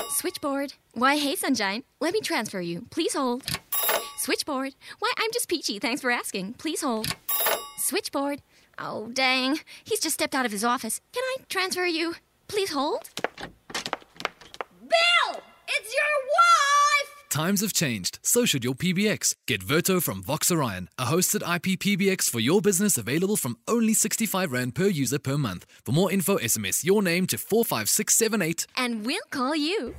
Switchboard. Why, hey, Sunshine. Let me transfer you. Please hold. Switchboard. Why, I'm just peachy. Thanks for asking. Please hold. Switchboard. Oh, dang. He's just stepped out of his office. Can I transfer you? Please hold. Bill! It's your wife! Times have changed, so should your PBX. Get Verto from Vox Orion, a hosted IP PBX for your business, available from only 65 Rand per user per month. For more info, SMS your name to 45678. And we'll call you.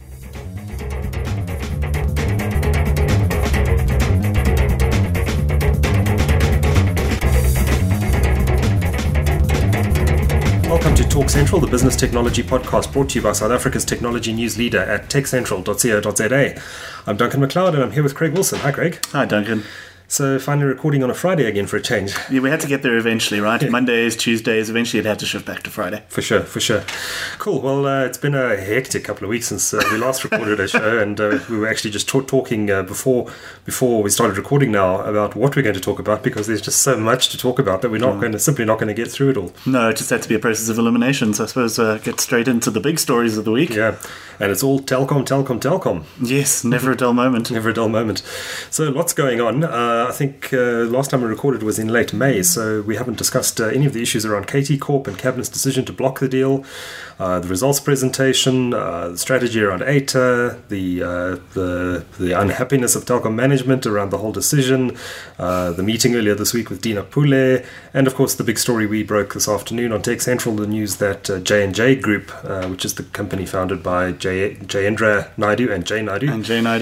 Welcome to Talk Central, the business technology podcast brought to you by South Africa's technology news leader at techcentral.co.za. I'm Duncan McLeod and I'm here with Craig Wilson. Hi, Craig. Hi, Duncan. So finally recording on a Friday again for a change. Yeah, we had to get there eventually, right? Yeah. Mondays, Tuesdays, eventually it had to shift back to Friday. For sure. Cool. Well, it's been a hectic couple of weeks since we last recorded a show, and we were actually just talking before we started recording now about what we're going to talk about, because there's just so much to talk about that we're simply not going to get through it all. No, it just had to be a process of elimination, so I suppose get straight into the big stories of the week. Yeah, and it's all Telkom. Yes, never a dull moment. Never a dull moment. So lots going on. I think last time we recorded was in late May, so we haven't discussed any of the issues around KT Corp and Cabinet's decision to block the deal, the results presentation, the strategy around ATA, the unhappiness of Telkom management around the whole decision, the meeting earlier this week with Dina Pule, and of course the big story we broke this afternoon on Tech Central, the news that J&J Group, which is the company founded by Jayendra Naidu and Jay Naidu,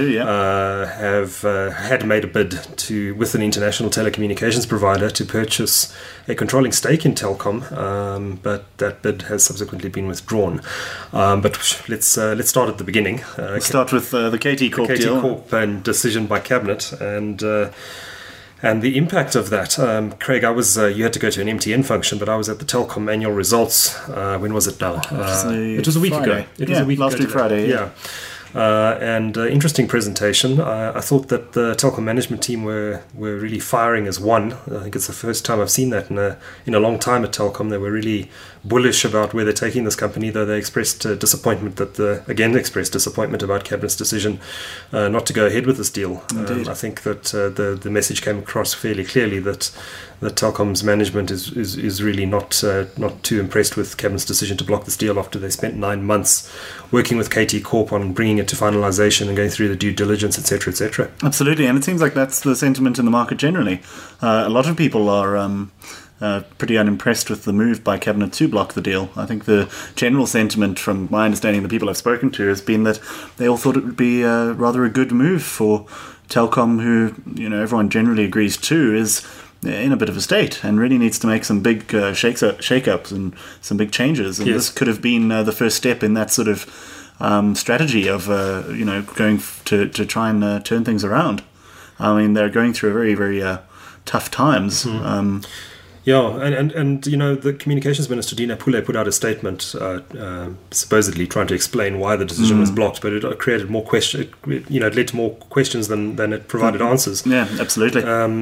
had made a bid with an international telecommunications provider to purchase a controlling stake in Telkom, but that bid has subsequently been withdrawn. But let's start at the beginning. Let's start with the KT Corp deal. KT Corp and decision by Cabinet and the impact of that. Craig, you had to go to an MTN function, but I was at the Telkom annual results. When was it now? It was a week ago. Last week Friday. Yeah. Interesting presentation. I thought that the Telkom management team were really firing as one. I think it's the first time I've seen that in a long time at Telkom. They were really bullish about where they're taking this company, though they expressed disappointment about Cabinet's decision not to go ahead with this deal. I think that the message came across fairly clearly that Telkom's management is really not too impressed with Cabinet's decision to block this deal after they spent 9 months working with KT Corp on bringing it to finalization and going through the due diligence, etc., etc. Absolutely, and it seems like that's the sentiment in the market generally. A lot of people are pretty unimpressed with the move by Cabinet to block the deal. I think the general sentiment, from my understanding, the people I've spoken to, has been that they all thought it would be rather a good move for Telkom, who everyone generally agrees to is in a bit of a state and really needs to make some big shake-ups and some big changes. And This could have been the first step in that sort of strategy of going to try and turn things around. I mean, they're going through a very, very tough times. Mm-hmm. And the communications minister Dina Pule put out a statement supposedly trying to explain why the decision was blocked, but it created more questions. It led to more questions than it provided answers. Yeah, absolutely.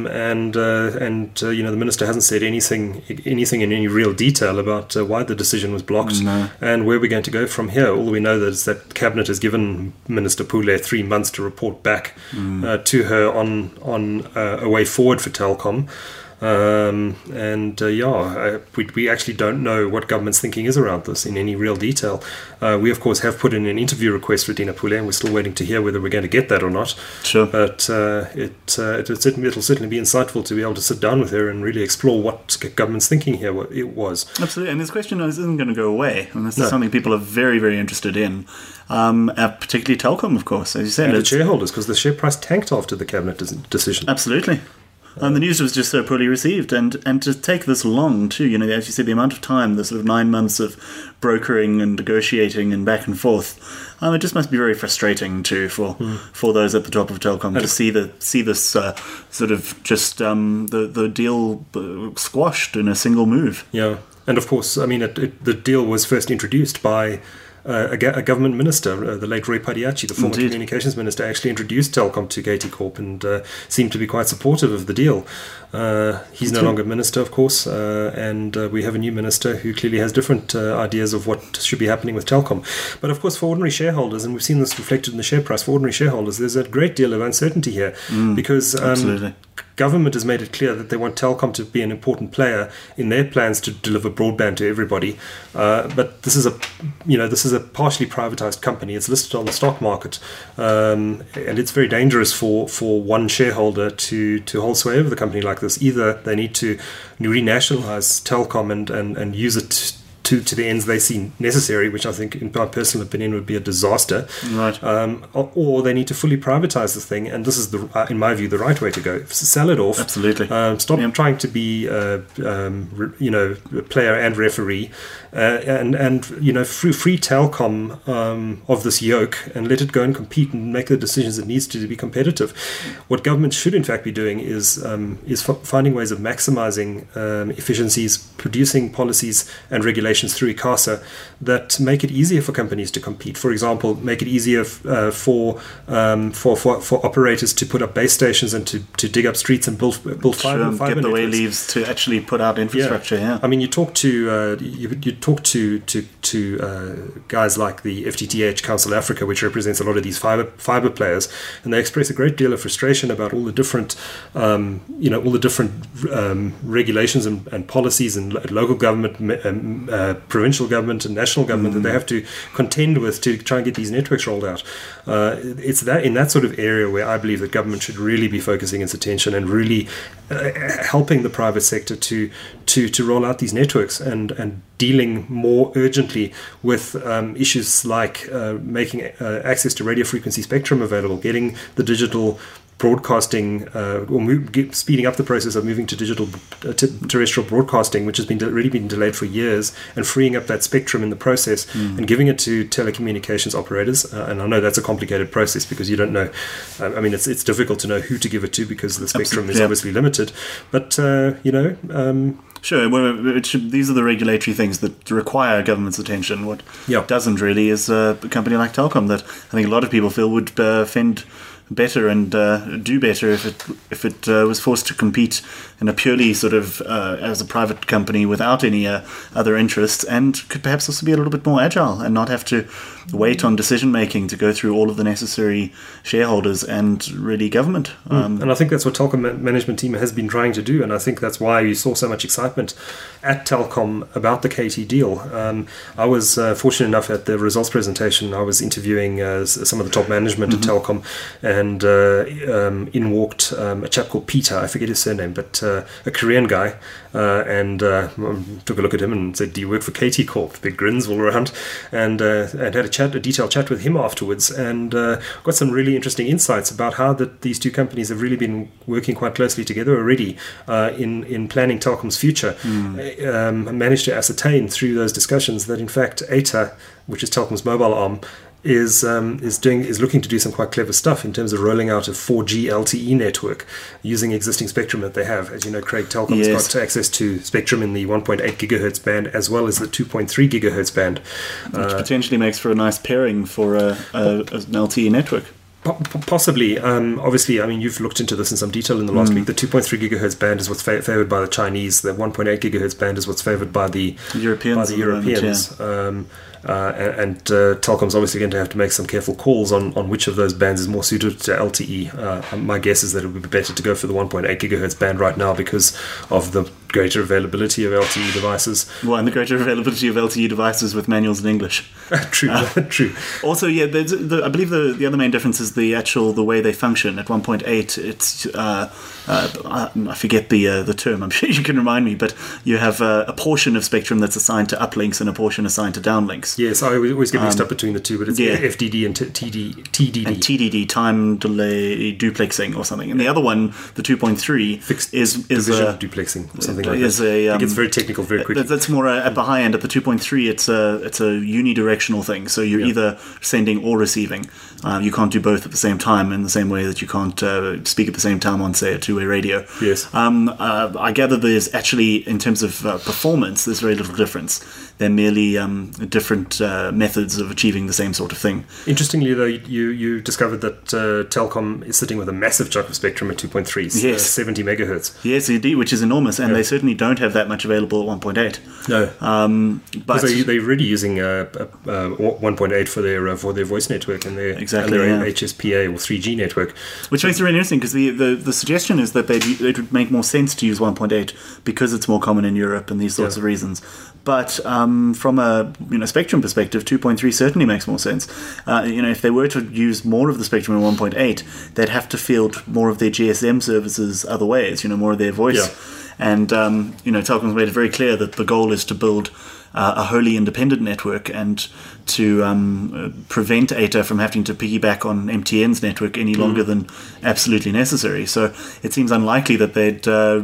The minister hasn't said anything in any real detail about why the decision was blocked and where we're going to go from here. All we know is that Cabinet has given Minister Pule 3 months to report back to her on a way forward for Telkom. We actually don't know what government's thinking is around this in any real detail. We of course have put in an interview request for Dina Pule, and we're still waiting to hear whether we're going to get that or not. Sure. But it'll certainly be insightful to be able to sit down with her and really explore what government's thinking here. What it was. Absolutely, and this question isn't going to go away, and this is something people are very, very interested in. Particularly Telkom, of course, as you said, and the shareholders, because the share price tanked after the Cabinet decision. Absolutely. And the news was just so poorly received, and to take this long too, as you said, the amount of time, the sort of 9 months of brokering and negotiating and back and forth, it just must be very frustrating too for those at the top of Telkom to see this sort of just the deal squashed in a single move. Yeah, and of course, I mean, the deal was first introduced by a government minister, the late Roy Padiachi, the former Indeed. communications minister, actually introduced Telkom to KT Corp and seemed to be quite supportive of the deal. He's no longer minister, of course, and we have a new minister who clearly has different ideas of what should be happening with Telkom. But of course, for ordinary shareholders, and we've seen this reflected in the share price, for ordinary shareholders, there's a great deal of uncertainty here because government has made it clear that they want Telkom to be an important player in their plans to deliver broadband to everybody. But this is a partially privatized company. It's listed on the stock market, and it's very dangerous for one shareholder to hold sway over the company like this. Either they need to renationalize Telkom and use it to the ends they see necessary, which I think, in my personal opinion, would be a disaster. Right. Or they need to fully privatize this thing, and this is, in my view, the right way to go. Sell it off. Absolutely. Stop trying to be, a player and referee, and free Telkom of this yoke and let it go and compete and make the decisions it needs to be competitive. What government should, in fact, be doing is finding ways of maximizing efficiencies, producing policies and regulations through ICASA that make it easier for companies to compete. For example, make it easier for operators to put up base stations and to dig up streets and build fiber get the way networks. leaves to actually put out infrastructure. Yeah. I mean, you talk to guys like the FTTH Council Africa, which represents a lot of these fiber players, and they express a great deal of frustration about all the different regulations and policies and local government, provincial government and national government that they have to contend with to try and get these networks rolled out. It's in that sort of area where I believe that government should really be focusing its attention and really helping the private sector to roll out these networks and dealing more urgently with issues like making access to radio frequency spectrum available, getting the digital broadcasting speeding up the process of moving to digital terrestrial broadcasting, which has really been delayed for years, and freeing up that spectrum in the process and giving it to telecommunications operators. And I know that's a complicated process because you don't know. I mean, it's difficult to know who to give it to because the spectrum is obviously limited. But Sure. Well, these are the regulatory things that require government's attention. What doesn't really is a company like Telkom that I think a lot of people feel would fend better and do better if it was forced to compete in a purely sort of as a private company without any other interests, and could perhaps also be a little bit more agile and not have to wait on decision making to go through all of the necessary shareholders and really government. And I think that's what Telkom management team has been trying to do, and I think that's why you saw so much excitement at Telkom about the KT deal. I was fortunate enough at the results presentation. I was interviewing some of the top management at Telkom, and in walked a chap called Peter, I forget his surname, but a Korean guy, and took a look at him and said, "Do you work for KT Corp?" Big grins all around, and had a detailed chat with him afterwards, and got some really interesting insights about how these two companies have really been working quite closely together already in planning Telkom's future. Managed to ascertain through those discussions that in fact ATA, which is Telkom's mobile arm, is looking to do some quite clever stuff in terms of rolling out a 4G LTE network using existing spectrum that they have. As you know, Craig, Telkom's got access to spectrum in the 1.8 gigahertz band as well as the 2.3 gigahertz band, which potentially makes for a nice pairing for an LTE network. Possibly. Obviously, I mean, you've looked into this in some detail in the last week. The 2.3 gigahertz band is what's favored by the Chinese. The 1.8 gigahertz band is what's favored by the Europeans. And Telkom's obviously going to have to make some careful calls on which of those bands is more suited to LTE. My guess is that it would be better to go for the 1.8 gigahertz band right now because of the greater availability of LTE devices. Well, and the greater availability of LTE devices with manuals in English. True. Also, I believe the other main difference is the way they function. At 1.8, it's I forget the term. I'm sure you can remind me, but you have a portion of spectrum that's assigned to uplinks and a portion assigned to downlinks. Yes, I always get mixed up between the two, but it's FDD and TDD. And TDD, time delay duplexing or something. And the other one, the 2.3, fixed is division duplexing or something like that. It gets very technical very quickly. That's more at the high end. At the 2.3, it's a unidirectional thing. So you're either sending or receiving. You can't do both at the same time in the same way that you can't speak at the same time on, say, a two-way radio. Yes. I gather there's actually, in terms of performance, there's very little difference. They're merely different methods of achieving the same sort of thing. Interestingly, though, you discovered that Telkom is sitting with a massive chunk of spectrum at 2.3, Yes. 70 megahertz. Yes, indeed, which is enormous, and they certainly don't have that much available at 1.8. No, But they're really using 1.8 for their voice network and their Exactly, and their yeah. HSPA or 3G network. which makes it really interesting, because the suggestion is that it would make more sense to use 1.8 because it's more common in Europe and these sorts of reasons. But from a spectrum perspective, 2.3 certainly makes more sense. If they were to use more of the spectrum in 1.8, they'd have to field more of their GSM services other ways. More of their voice. Yeah. And Telkom's made it very clear that the goal is to build a wholly independent network and to prevent ATA from having to piggyback on MTN's network any longer than absolutely necessary. So it seems unlikely that they'd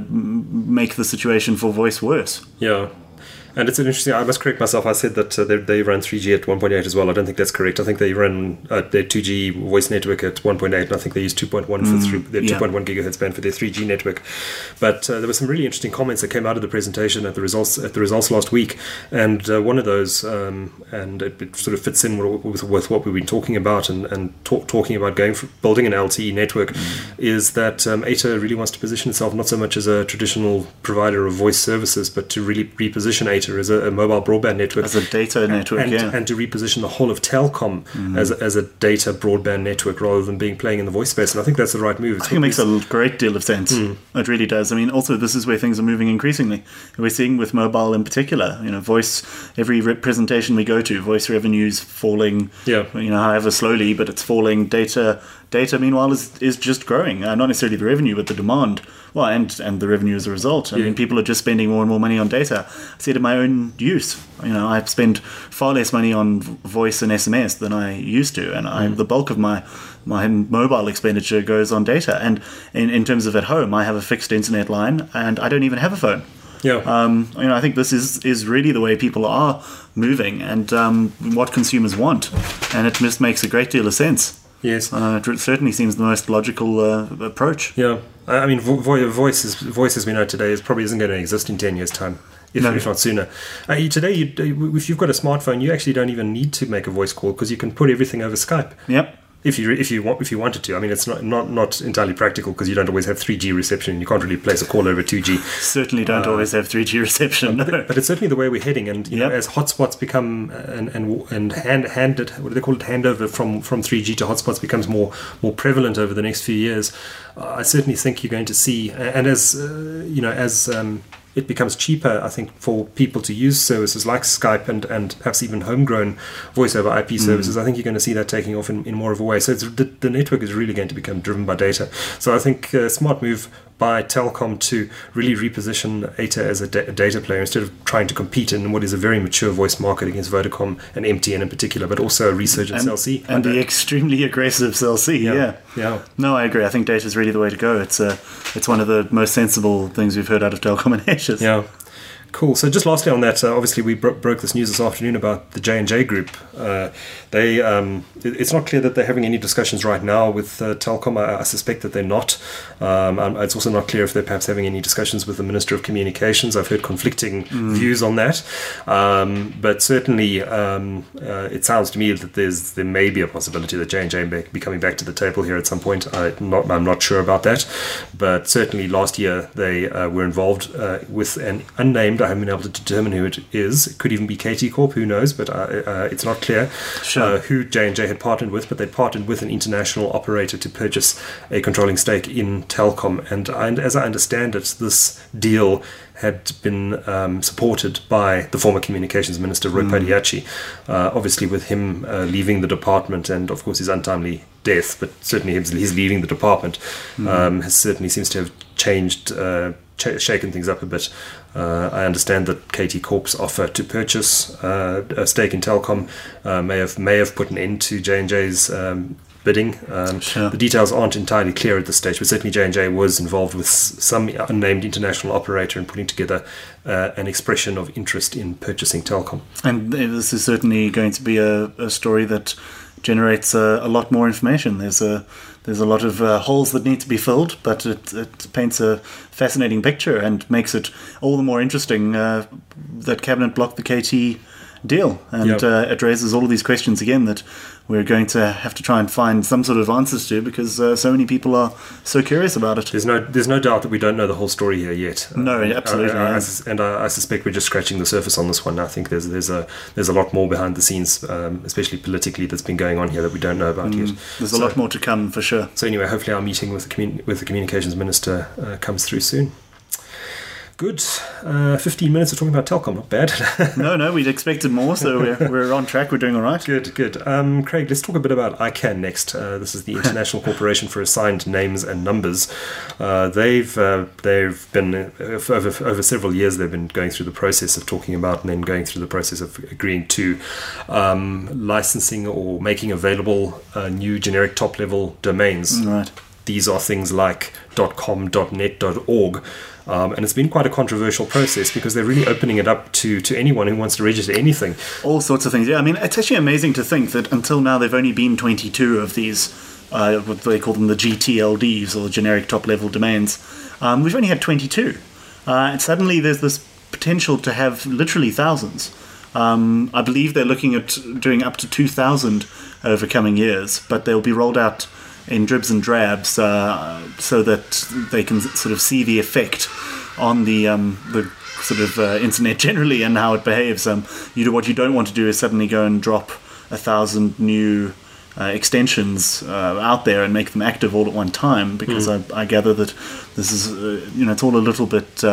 make the situation for voice worse. Yeah. And it's interesting, I must correct myself, I said that they run 3G at 1.8 as well. I don't think that's correct. I think they run their 2G voice network at 1.8, and I think they use 2.1 for their 2.1 gigahertz band for their 3G network. But there were some really interesting comments that came out of the presentation at the results last week, and one of those, and it sort of fits in with what we've been talking about and talking about building an LTE network, is that ATA really wants to position itself not so much as a traditional provider of voice services, but to really reposition ATA as a mobile broadband network, As a data network, and to reposition the whole of Telkom as a data broadband network rather than playing in the voice space. And I think that's the right move. I think it makes a great deal of sense. It really does. I mean, also, this is where things are moving increasingly. We're seeing with mobile in particular, voice, every presentation we go to, voice revenues falling, however slowly, but it's falling. Data, meanwhile, is just growing. Not necessarily the revenue, but the demand. Well, and the revenue as a result. I mean, people are just spending more and more money on data. I see it in my own use. I spend far less money on voice and SMS than I used to, and the bulk of my mobile expenditure goes on data. And in terms of at home, I have a fixed internet line, and I don't even have a phone. Yeah. I think this is really the way people are moving, and what consumers want, and it just makes a great deal of sense. Yes. It certainly seems the most logical approach. Yeah. I mean, voice as we know today probably isn't going to exist in 10 years' time, if not sooner. Today, if you've got a smartphone, you actually don't even need to make a voice call because you can put everything over Skype. Yep. If you wanted to. I mean, it's not entirely practical because you don't always have 3G reception. You can't really place a call over 2G. Certainly don't always have 3G reception. But it's certainly the way we're heading. And as hotspots become and handed, what do they call it, handover from 3G to hotspots becomes more prevalent over the next few years, I certainly think you're going to see. And as it becomes cheaper, I think, for people to use services like Skype and perhaps even homegrown voice over IP services. I think you're going to see that taking off in more of a way. So the network is really going to become driven by data. So I think a smart move by Telkom to really reposition ATA as a data player instead of trying to compete in what is a very mature voice market against Vodacom and MTN in particular, but also a resurgent Cell C. And the extremely aggressive Cell C, yeah. No, I agree. I think data is really the way to go. It's one of the most sensible things we've heard out of Telkom and Ashes. Yeah. Cool. So just lastly on that, obviously we broke this news this afternoon about the J&J Group. It's not clear that they're having any discussions right now with Telkom. I suspect that they're not. It's also not clear if they're perhaps having any discussions with the Minister of Communications. I've heard conflicting views on that. But certainly it sounds to me that there may be a possibility that J&J may be coming back to the table here at some point. I'm not sure about that. But certainly last year they were involved with an unnamed, I haven't been able to determine who it is. It could even be KT Corp, who knows, but it's not clear who J&J had partnered with, but they partnered with an international operator to purchase a controlling stake in Telkom. And as I understand it, this deal had been supported by the former communications minister, Roy Padiachi, obviously with him leaving the department and, of course, his untimely death, but certainly his leaving the department certainly seems to have changed, shaken things up a bit. I understand that KT Corp's offer to purchase a stake in Telkom may have put an end to J&J's bidding. The details aren't entirely clear at this stage, but certainly J&J was involved with some unnamed international operator in putting together an expression of interest in purchasing Telkom. And this is certainly going to be a story that generates a lot more information. There's a lot of holes that need to be filled, but it paints a fascinating picture and makes it all the more interesting that Cabinet blocked the KT deal. And it raises all of these questions again that we're going to have to try and find some sort of answers to, because so many people are so curious about it. There's no doubt that we don't know the whole story here yet. No, absolutely. I suspect we're just scratching the surface on this one. I think there's a lot more behind the scenes, especially politically, that's been going on here that we don't know about yet. There's a lot more to come for sure. So anyway, hopefully our meeting with the communications minister comes through soon. Good. 15 minutes of talking about Telkom, not bad. No, we'd expected more, so we're on track. We're doing all right. Good. Craig, let's talk a bit about ICANN next. This is the International Corporation for Assigned Names and Numbers. They've been over several years. They've been going through the process of talking about and then going through the process of agreeing to licensing or making available new generic top-level domains. Right. These are things like .com, .net, .org. And it's been quite a controversial process because they're really opening it up to anyone who wants to register anything. All sorts of things. Yeah, I mean, it's actually amazing to think that until now there've only been 22 of these, what they call them, the GTLDs, or generic top-level domains. We've only had 22. And suddenly there's this potential to have literally thousands. I believe they're looking at doing up to 2,000 over coming years, but they'll be rolled out in dribs and drabs, so that they can sort of see the effect on the sort of internet generally and how it behaves. What you don't want to do is suddenly go and drop 1,000 new extensions out there and make them active all at one time, because I gather that this is it's all a little bit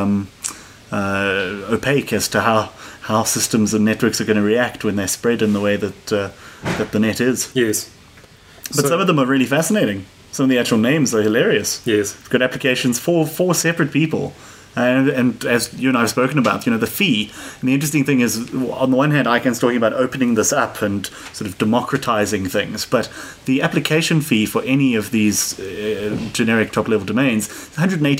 opaque as to how systems and networks are going to react when they're spread in the way that the net is. Yes. But some of them are really fascinating. Some of the actual names are hilarious. Yes. We've got applications for 4 separate people. And as you and I have spoken about, the fee. And the interesting thing is, on the one hand, ICANN's talking about opening this up and sort of democratizing things. But the application fee for any of these generic top-level domains is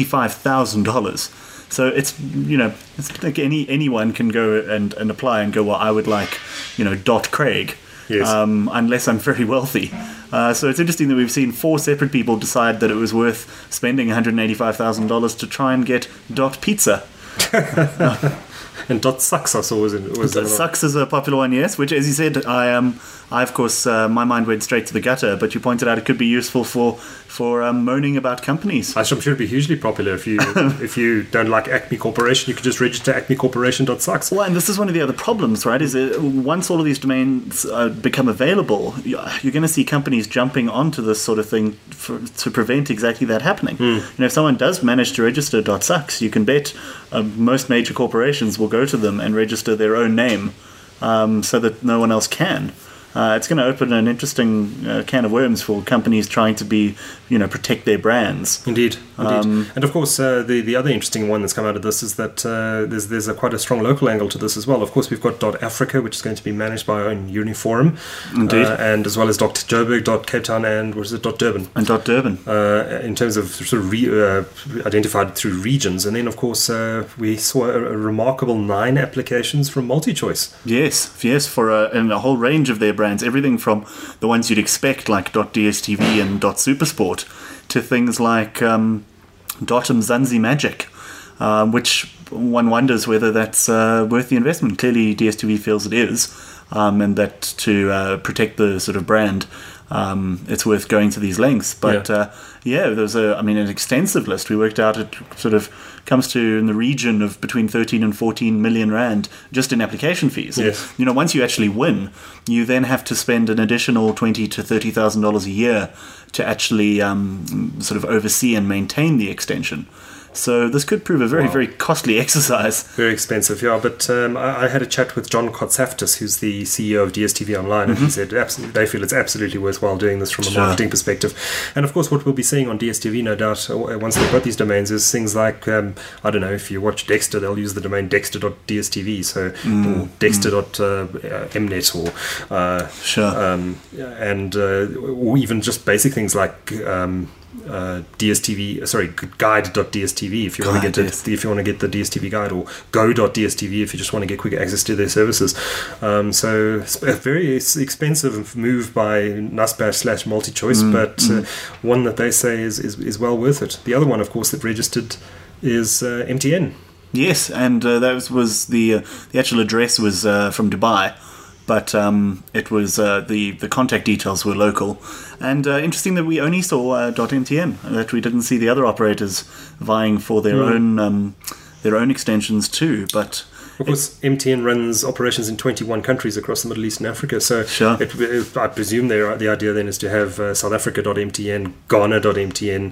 $185,000. So it's like anyone can go and apply and go, well, I would like, .Craig. Yes. Unless I'm very wealthy. So it's interesting that we've seen 4 separate people decide that it was worth spending $185,000 to try and get .pizza. And .sucks I saw was .sucks is a popular one, yes, which, as you said, I of course, my mind went straight to the gutter, but you pointed out it could be useful for moaning about companies. I'm sure it'd be hugely popular if you don't like Acme Corporation, you could just register acmecorporation.sucks. Well, and this is one of the other problems, right, is once all of these domains become available, you're going to see companies jumping onto this sort of thing to prevent exactly that happening. If someone does manage to register .sucks, you can bet most major corporations will go to them and register their own name so that no one else can. It's going to open an interesting can of worms for companies trying to protect their brands. Indeed. And of course, the other interesting one that's come out of this is that there's quite a strong local angle to this as well. Of course, we've got .Africa, which is going to be managed by our own Uniforum. Indeed. And as well as .Joburg, .Cape Town, and .Durban. And .Durban. In terms of sort of identified through regions. And then, of course, we saw a remarkable 9 applications from MultiChoice. Yes, for a whole range of their brands, everything from the ones you'd expect, like .dstv and .supersport, to things like .mzansi Magic, which one wonders whether that's worth the investment. Clearly, DSTV feels it is, and that to protect the sort of brand, it's worth going to these lengths. But there's an extensive list. We worked out it sort of comes to in the region of between 13 and 14 million rand just in application fees. Yes. And, once you actually win, you then have to spend an additional $20,000 to $30,000 a year to actually sort of oversee and maintain the extension. So this could prove a very, very costly exercise. Very expensive, yeah. But I had a chat with John Kotsaftis, who's the CEO of DSTV Online, and he said they feel it's absolutely worthwhile doing this from a marketing perspective. And of course, what we'll be seeing on DSTV, no doubt, once they've got these domains, is things like, I don't know, if you watch Dexter, they'll use the domain dexter.dstv, or dexter.mnet, or or even just basic things like DSTV, guide.dstv if you want to get the DSTV guide, or go.dstv if you just want to get quick access to their services. So it's a very expensive move by Naspers / MultiChoice, but one that they say is well worth it. The other one, of course, that registered is MTN. Yes, and that was the actual address was from Dubai, but it was the contact details were local. And interesting that we only saw .mtn, that we didn't see the other operators vying for their own extensions too. But of course, MTN runs operations in 21 countries across the Middle East and Africa. So sure. I presume the idea then is to have South Africa.mtn, Ghana.mtn,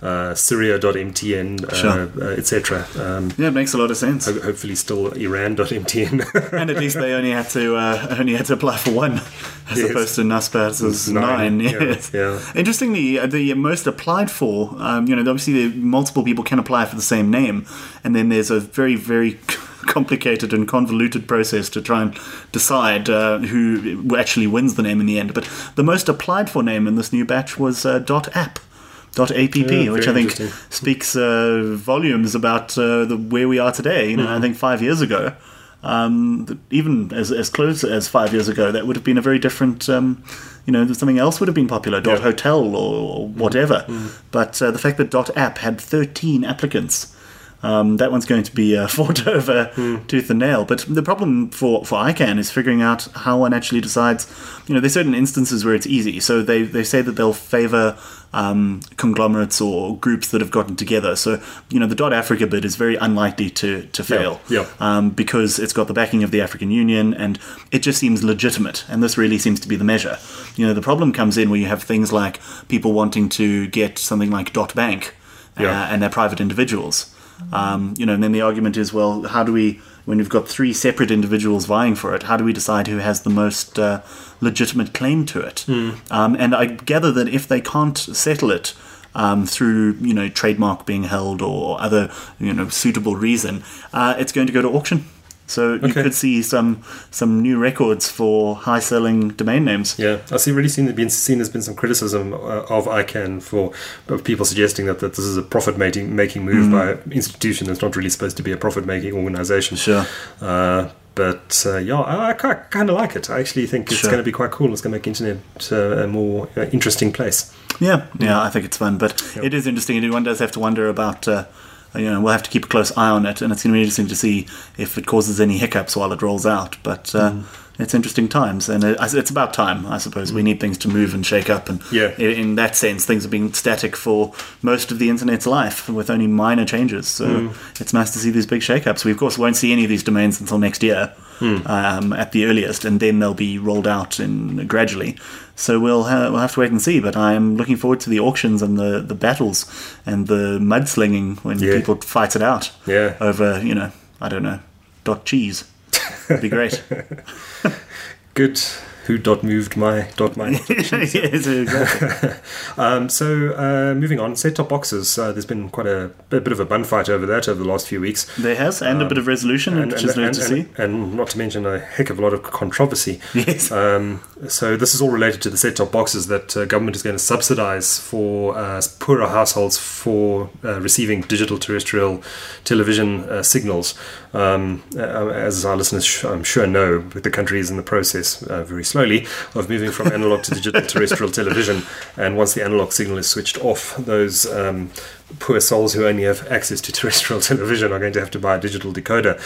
Syria.mtn, sure. etc. Yeah, it makes a lot of sense. Hopefully still Iran.mtn. And at least they only had to apply for one, as opposed to Naspers' 9. Yes. Yeah. Interestingly, the most applied for, obviously multiple people can apply for the same name, and then there's a very, very complicated and convoluted process to try and decide who actually wins the name in the end. But the most applied for name in this new batch was .app, which I think speaks volumes about where we are today. I think 5 years ago, even as close as 5 years ago, that would have been a very different. Something else would have been popular, .hotel or whatever. But the fact that .app had 13 applicants. That one's going to be fought over tooth and nail. But the problem for ICANN is figuring out how one actually decides. There's certain instances where it's easy. So they say that they'll favour conglomerates or groups that have gotten together. So, the .Africa bid is very unlikely to fail because it's got the backing of the African Union and it just seems legitimate. And this really seems to be the measure. The problem comes in where you have things like people wanting to get something like .bank and they're private individuals. And then the argument is, well, how do we, when we've got three separate individuals vying for it, how do we decide who has the most legitimate claim to it? And I gather that if they can't settle it through, trademark being held or other, suitable reason, it's going to go to auction. So you could see some new records for high-selling domain names. Yeah, I see. Really seen there's been some criticism of ICANN of people suggesting that this is a profit-making move by an institution that's not really supposed to be a profit-making organization. Sure. But I kind of like it. I actually think it's going to be quite cool. It's going to make internet a more interesting place. Yeah, I think it's fun. But it is interesting. One does have to wonder about... we'll have to keep a close eye on it, and it's going to be interesting to see if it causes any hiccups while it rolls out. But it's interesting times, and it's about time, I suppose. We need things to move and shake up, and in that sense, things have been static for most of the internet's life with only minor changes. So it's nice to see these big shake-ups. We, of course, won't see any of these domains until next year at the earliest, and then they'll be rolled out gradually. So we'll have to wait and see, but I'm looking forward to the auctions and the battles and the mudslinging when people fight it out over, I don't know, .cheese. It'd be great. Good. Who moved my yes, exactly. So moving on, set-top boxes. There's been quite a bit of a bun fight over that over the last few weeks. There has, and a bit of resolution, which is nice to see. And not to mention a heck of a lot of controversy. Yes. So this is all related to the set-top boxes that government is going to subsidise for poorer households for receiving digital terrestrial television signals. As our listeners, I'm sure know, the country is in the process very slowly of moving from analog to digital terrestrial television, and once the analog signal is switched off, those poor souls who only have access to terrestrial television are going to have to buy a digital decoder.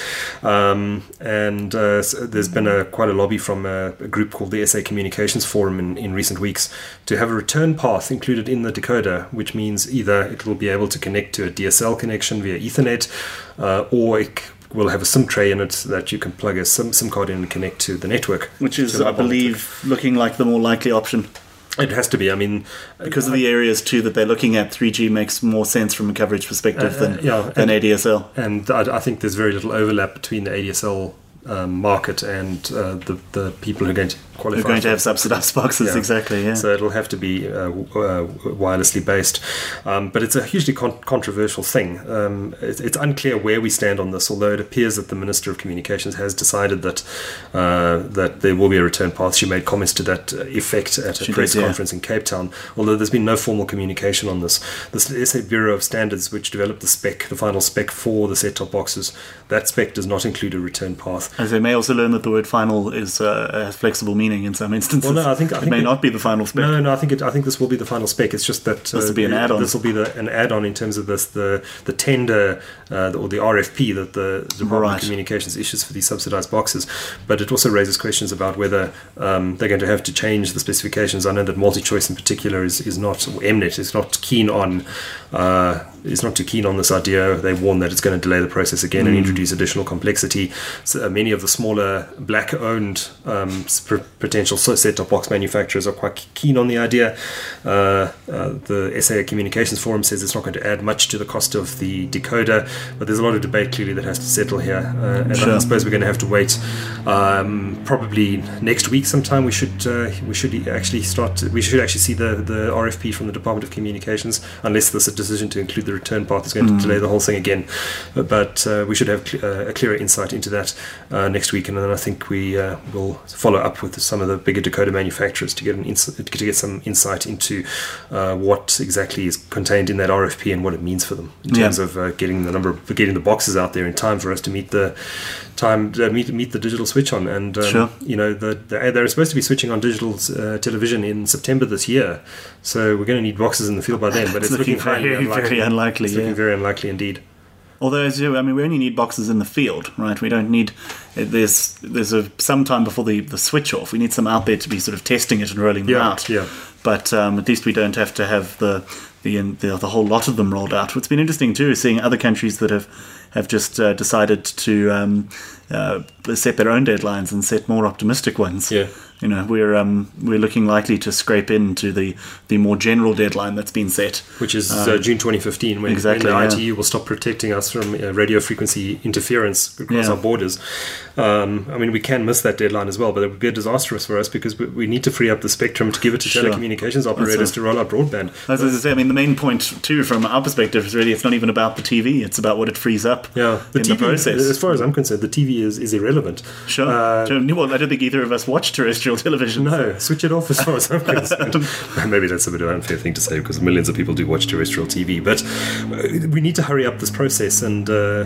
So there's been quite a lobby from a group called the SA Communications Forum in recent weeks to have a return path included in the decoder, which means either it will be able to connect to a DSL connection via Ethernet, or it will have a SIM tray in it that you can plug a SIM card in and connect to the network. Which is, I believe, looking like the more likely option. It has to be. I mean, because of the areas too that they're looking at, 3G makes more sense from a coverage perspective than ADSL. And I think there's very little overlap between the ADSL market and the people who are going to qualify. We're going to have subsidized boxes, exactly, yeah. So it'll have to be wirelessly based. But it's a hugely controversial thing. It's unclear where we stand on this, although it appears that the Minister of Communications has decided that there will be a return path. She made comments to that effect at a press conference in Cape Town, although there's been no formal communication on this. The SA Bureau of Standards, which developed the final spec for the set-top boxes, that spec does not include a return path. As they may also learn that the word final is a flexible meaning in some instances. Well, no, I think it may not be the final spec. No, I think this will be the final spec. It's just that this will be an add-on. This will be an add-on in terms of the tender or the RFP that the Department of Communications issues for these subsidized boxes. But it also raises questions about whether they're going to have to change the specifications. I know that MultiChoice in particular is not, or Mnet is not keen on. Is not too keen on this idea. They warn that it's going to delay the process again and introduce additional complexity. So, many of the smaller black-owned potential set-top box manufacturers are quite keen on the idea. The SA Communications Forum says it's not going to add much to the cost of the decoder, but there's a lot of debate clearly that has to settle here. And I suppose we're going to have to wait. Probably next week sometime we should actually see the RFP from the Department of Communications, unless there's a decision to include the return path is going to delay the whole thing again. But we should have a clearer insight into that next week, and then I think we will follow up with some of the bigger decoder manufacturers to get some insight into what exactly is contained in that RFP and what it means for them in terms of getting the boxes out there in time for us to meet the digital switch on. And they're supposed to be switching on digital television in September this year, so we're going to need boxes in the field by then, but it's looking very unlikely. It's looking very unlikely indeed. Although, we only need boxes in the field, right? We don't need. There's some time before the switch off. We need some out there to be sort of testing it and rolling them out. Yeah. But at least we don't have to have the whole lot of them rolled out. What's been interesting too is seeing other countries that have just decided to set their own deadlines and set more optimistic ones. Yeah. We're looking likely to scrape into the more general deadline that's been set, which is June 2015, when the ITU will stop protecting us from radio frequency interference across our borders. We can miss that deadline as well, but it would be disastrous for us because we need to free up the spectrum to give it to telecommunications operators to roll out broadband. As I say, the main point too, from our perspective, is really it's not even about the TV; it's about what it frees up. The TV, process. As far as I'm concerned, the TV is irrelevant. Sure. I don't think either of us watch terrestrial television. No, switch it off as far as I'm concerned. Maybe that's a bit of an unfair thing to say because millions of people do watch terrestrial TV, but we need to hurry up this process and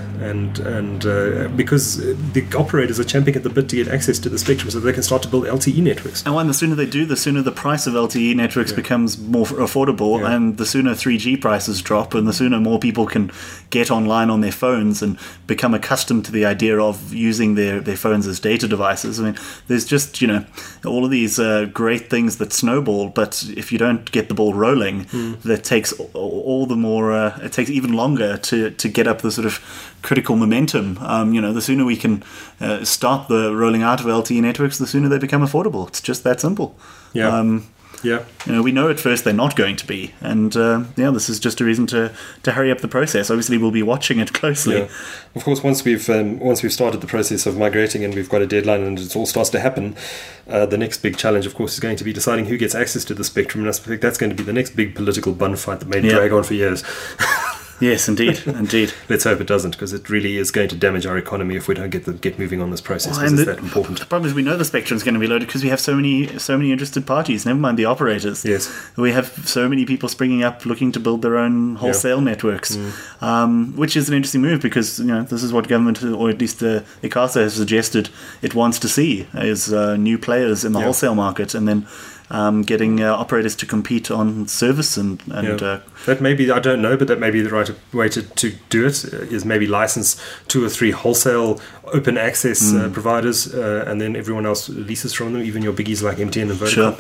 because the operators are champing at the bit to get access to the spectrum so they can start to build LTE networks. And the sooner they do, the sooner the price of LTE networks becomes more affordable, and the sooner 3G prices drop, and the sooner more people can get online on their phones and become accustomed to the idea of using their phones as data devices. There's just all of these great things that snowball, but if you don't get the ball rolling, that takes all the more. It takes even longer to get up the sort of critical momentum. The sooner we can start the rolling out of LTE networks, the sooner they become affordable. It's just that simple. We know at first they're not going to be, and this is just a reason to hurry up the process. Obviously, we'll be watching it closely. Yeah. Of course, once we've started the process of migrating and we've got a deadline and it all starts to happen, the next big challenge, of course, is going to be deciding who gets access to the spectrum, and I think that's going to be the next big political bun fight that may drag on for years. Yes, indeed. Let's hope it doesn't, because it really is going to damage our economy if we don't get moving on this process. Because it's that important. The problem is we know the spectrum is going to be loaded because we have so many interested parties. Never mind the operators. Yes, we have so many people springing up looking to build their own wholesale networks, which is an interesting move because this is what government, or at least ICASA, has suggested it wants to see is new players in the wholesale market, and then getting operators to compete on service and that may be, I don't know, but that may be the right way to do it, is maybe license 2 or 3 wholesale open access providers, and then everyone else leases from them, even your biggies like MTN and Vodacom. Sure.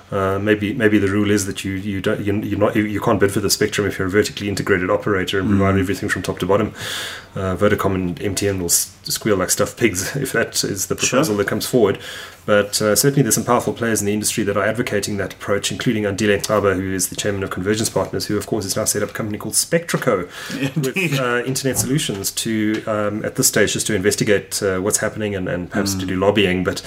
Maybe the rule is that you can't bid for the spectrum if you're a vertically integrated operator and provide everything from top to bottom. Vodacom and MTN will squeal like stuffed pigs if that is the proposal that comes forward. But certainly there's some powerful players in the industry that are advocating that approach, including Andile Ntaba, who is the chairman of Convergence Partners, who of course has now set up a company called Spectraco with Internet Solutions to, at this stage, just to investigate what's happening and perhaps to do lobbying. But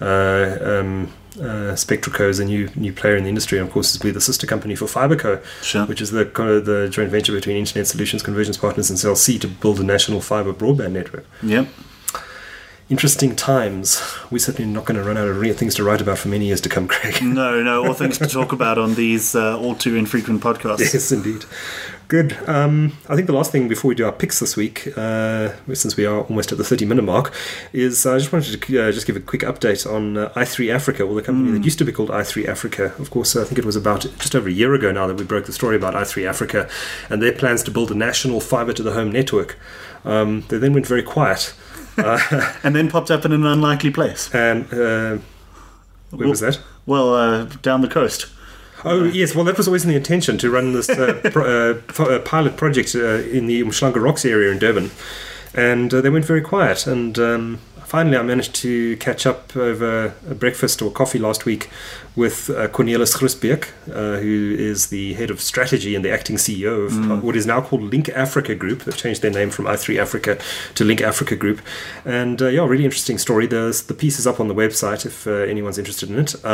Spectraco is a new player in the industry, and of course will be the sister company for Fiberco, which is the joint venture between Internet Solutions, Convergence Partners and Cell C to build a national fiber broadband network. Yep. Interesting times. We're certainly not going to run out of things to write about for many years to come, Craig. No, all things to talk about on these all too infrequent podcasts. Yes, indeed. Good. I think the last thing before we do our picks this week, since we are almost at the 30-minute mark, is I just wanted to just give a quick update on i3 Africa, or the company that used to be called i3 Africa. Of course, I think it was about just over a year ago now that we broke the story about i3 Africa and their plans to build a national fiber-to-the-home network. They then went very quiet. And then popped up in an unlikely place. And where was that? Well, down the coast. Oh, yes. Well, that was always in the intention to run this pilot project in the Umhlanga Rocks area in Durban. And they went very quiet. And finally, I managed to catch up over a breakfast or coffee last week with Cornelis Groesbeek, who is the head of strategy and the acting CEO of what is now called Link Africa Group. They've changed their name from i3 Africa to Link Africa Group. And really interesting story. The piece is up on the website if anyone's interested in it.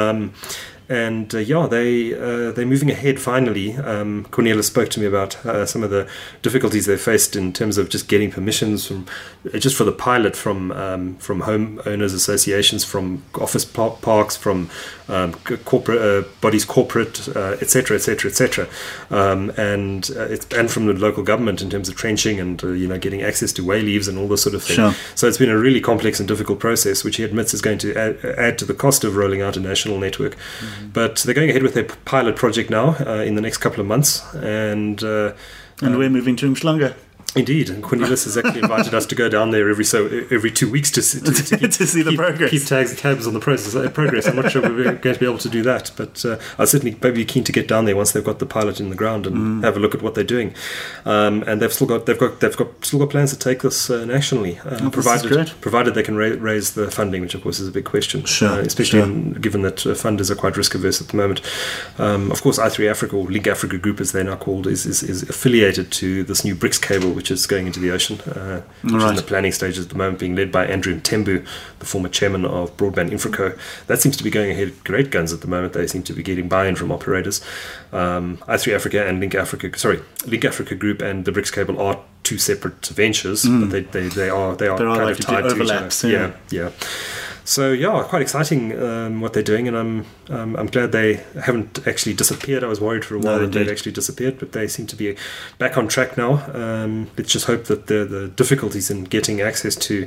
They're moving ahead finally. Cornelis spoke to me about some of the difficulties they faced in terms of just getting permissions for the pilot from homeowners associations, from office parks, from corporate bodies, etc., and from the local government in terms of trenching and getting access to way leaves and all this sort of thing. Sure. So it's been a really complex and difficult process, which he admits is going to add to the cost of rolling out a national network. But they're going ahead with their pilot project now in the next couple of months, and we're moving to Umhlanga. Indeed, and Cornelis has actually invited us to go down there every 2 weeks to see the progress. Keep tabs on the progress. I'm not sure we're going to be able to do that, but I'll certainly be keen to get down there once they've got the pilot in the ground and have a look at what they're doing. And they've still got plans to take this nationally, provided they can raise the funding, which of course is a big question. Especially given that funders are quite risk averse at the moment. Of course, i3 Africa, or Link Africa Group as they're now called, is affiliated to this new BRICS cable, which is going into the ocean, which is in the planning stages at the moment, being led by Andrew Mthembu, the former chairman of Broadband Infraco. That seems to be going ahead great guns at the moment. They seem to be getting buy-in from operators. i3 Africa and Link Africa Group and the BRICS cable are two separate ventures, but they are kind of tied to each other. Yeah. So quite exciting what they're doing, and I'm glad they haven't actually disappeared. I was worried for a while that they'd actually disappeared, but they seem to be back on track now. Let's just hope that the difficulties in getting access to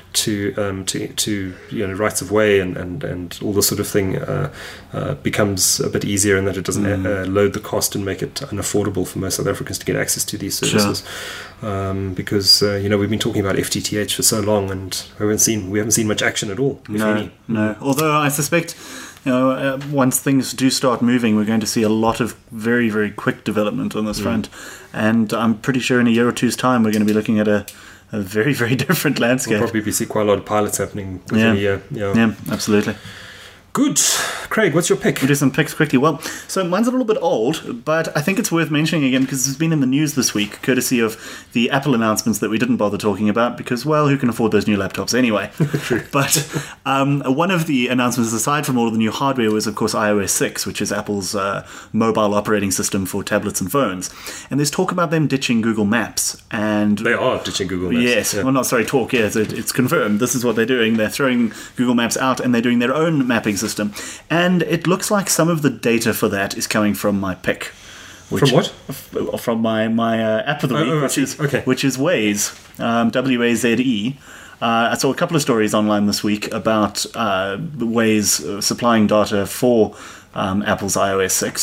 rights of way and all this sort of thing becomes a bit easier, and that it doesn't load the cost and make it unaffordable for most South Africans to get access to these services. Because we've been talking about FTTH for so long, and we haven't seen much action at all. No. Although I suspect, once things do start moving, we're going to see a lot of very, very quick development on this front, and I'm pretty sure in a year or two's time we're going to be looking at a very, very different landscape. We'll probably see quite a lot of pilots happening within a year. Yeah, absolutely. Good. Craig, what's your pick? We'll do some picks quickly. Well, so mine's a little bit old, but I think it's worth mentioning again because it's been in the news this week, courtesy of the Apple announcements that we didn't bother talking about because, well, who can afford those new laptops anyway? True. But one of the announcements, aside from all of the new hardware, was, of course, iOS 6, which is Apple's mobile operating system for tablets and phones. And there's talk about them ditching Google Maps. And they are ditching Google Maps. Yes. Yeah. Well, not sorry, talk. Yes, it's confirmed. This is what they're doing. They're throwing Google Maps out and they're doing their own mapping system. And it looks like some of the data for that is coming from my pick. From what? From my app of the week, which is Waze, Waze. I saw a couple of stories online this week about Waze supplying data for Apple's iOS 6.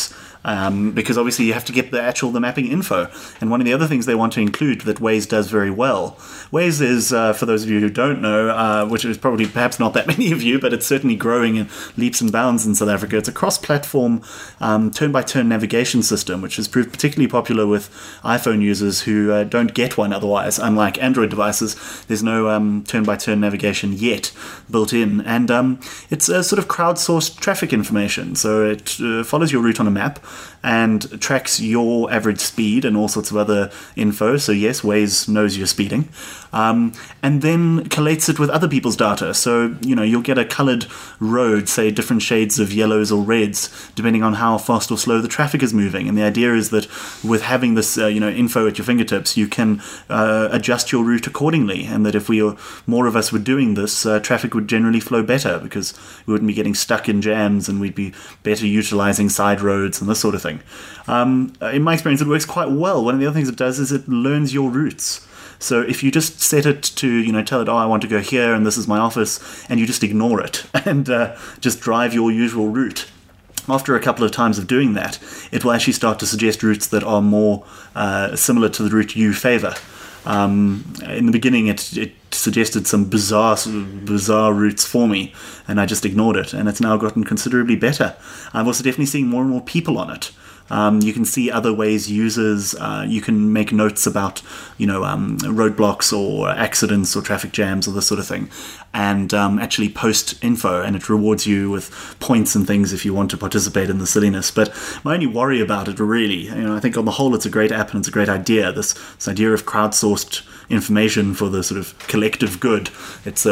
because obviously you have to get the mapping info. And one of the other things they want to include that Waze does very well. Waze is, for those of you who don't know, which is probably perhaps not that many of you, but it's certainly growing in leaps and bounds in South Africa. It's a cross-platform turn-by-turn navigation system, which has proved particularly popular with iPhone users who don't get one otherwise. Unlike Android devices, there's no turn-by-turn navigation yet built in. And it's a sort of crowdsourced traffic information. So it follows your route on a map and tracks your average speed and all sorts of other info. So yes, Waze knows you're speeding. And then collates it with other people's data. So, you'll get a coloured road, say different shades of yellows or reds, depending on how fast or slow the traffic is moving. And the idea is that with having this, info at your fingertips, you can adjust your route accordingly. And that if more of us were doing this, traffic would generally flow better because we wouldn't be getting stuck in jams and we'd be better utilising side roads and this sort of thing. In my experience, it works quite well. One of the other things it does is it learns your routes. So if you just set it to, tell it, I want to go here and this is my office, and you just ignore it and just drive your usual route, after a couple of times of doing that, it will actually start to suggest routes that are more similar to the route you favour. In the beginning, it suggested some bizarre routes for me, and I just ignored it, and it's now gotten considerably better. I'm also definitely seeing more and more people on it. You can see other Waze users. You can make notes about, roadblocks or accidents or traffic jams or this sort of thing, and actually post info, and it rewards you with points and things if you want to participate in the silliness. But my only worry about it, really, I think on the whole it's a great app and it's a great idea. This idea of crowdsourced information for the sort of collective good. It's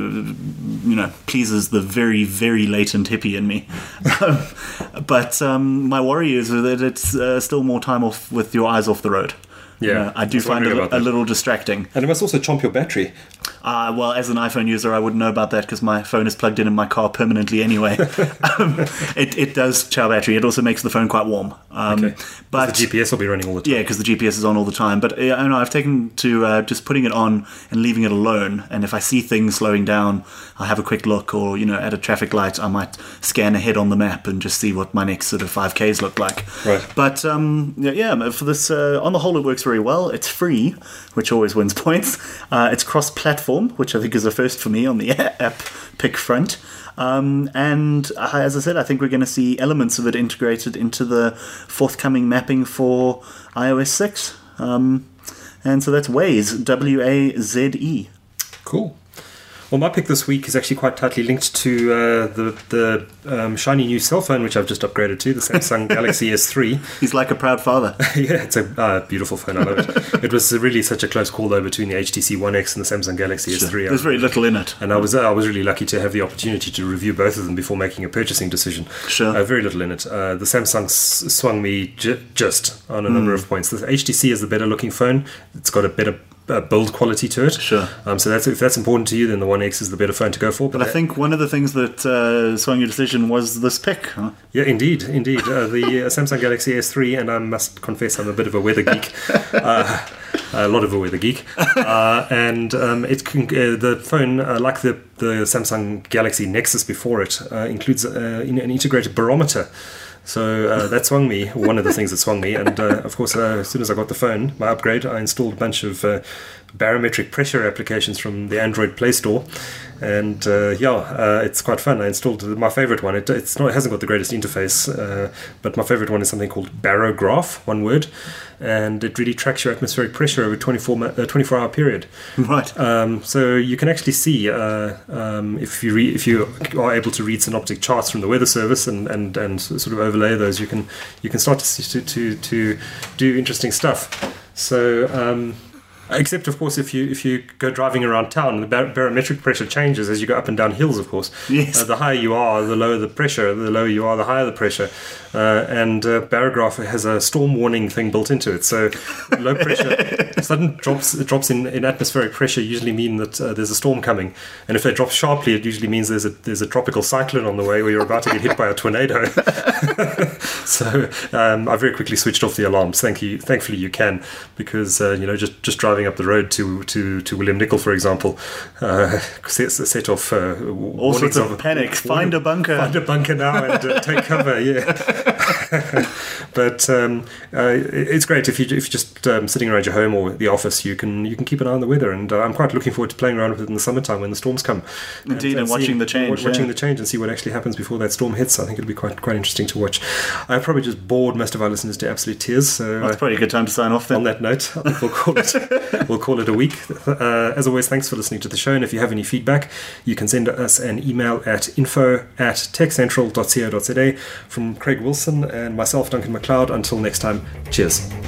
pleases the very, very latent hippie in me. But my worry is that it's still more time off with your eyes off the road. Yeah, I do find it a little distracting. And it must also chomp your battery. Well, as an iPhone user, I wouldn't know about that because my phone is plugged in my car permanently anyway. It does chow battery. It also makes the phone quite warm. Okay. But the GPS will be running all the time. Yeah, because the GPS is on all the time. But I've taken to just putting it on and leaving it alone. And if I see things slowing down, I'll have a quick look. Or, at a traffic light, I might scan ahead on the map and just see what my next sort of 5Ks look like. Right. But, for this, on the whole, it works very well. It's free, which always wins points. It's cross-platform, which I think is a first for me on the app pick front. And as I said, I think we're going to see elements of it integrated into the forthcoming mapping for iOS 6. And so that's Waze, W-A-Z-E. Cool. Well, my pick this week is actually quite tightly linked to the shiny new cell phone, which I've just upgraded to, the Samsung Galaxy S3. He's like a proud father. Yeah, it's a beautiful phone. I love it. It was really such a close call though between the HTC One X and the Samsung Galaxy S3. There's very little in it. And I was really lucky to have the opportunity to review both of them before making a purchasing decision. Sure. Very little in it. The Samsung swung me just on a number of points. The HTC is the better looking phone. It's got a better build quality to it. Sure. So if that's important to you, then the One X is the better phone to go for. But I think one of the things that swung your decision was this pick. Huh? Yeah, indeed. The Samsung Galaxy S3, and I must confess I'm a bit of a weather geek. A lot of a weather geek. And the phone, like the Samsung Galaxy Nexus before it, includes an integrated barometer. So that swung me, one of the things that swung me. And of course, as soon as I got the phone, my upgrade, I installed a bunch of barometric pressure applications from the Android Play Store. And it's quite fun. I installed my favorite one. It hasn't got the greatest interface, but my favorite one is something called Barograph, one word. And it really tracks your atmospheric pressure over a 24-hour period. Right. So you can actually see if you are able to read synoptic charts from the weather service and sort of overlay those, you can start to do interesting stuff. So. Except, of course, if you go driving around town, the barometric pressure changes as you go up and down hills, of course. Yes. The higher you are, the lower the pressure. The lower you are, the higher the pressure. And Barograph has a storm warning thing built into it. So low pressure, sudden drops in atmospheric pressure usually mean that there's a storm coming. And if they drop sharply, it usually means there's a tropical cyclone on the way where you're about to get hit by a tornado. So I very quickly switched off the alarms. Thankfully you can, because just driving up the road to William Nicol, for example, set off all sorts of panics. Find a bunker now and take cover. Yeah. But it's great if you're just sitting around your home or the office. You can keep an eye on the weather, and I'm quite looking forward to playing around with it in the summertime when the storms come. Indeed, and watching the change. Watching the change and see what actually happens before that storm hits. I think it'll be quite interesting to watch. I've probably just bored most of our listeners to absolute tears. So that's probably a good time to sign off then. On that note, we'll call it a week. As always, thanks for listening to the show, and if you have any feedback, you can send us an email at info@techcentral.co.za. From Craig Wilson and myself, Duncan McLeod. Until next time, cheers.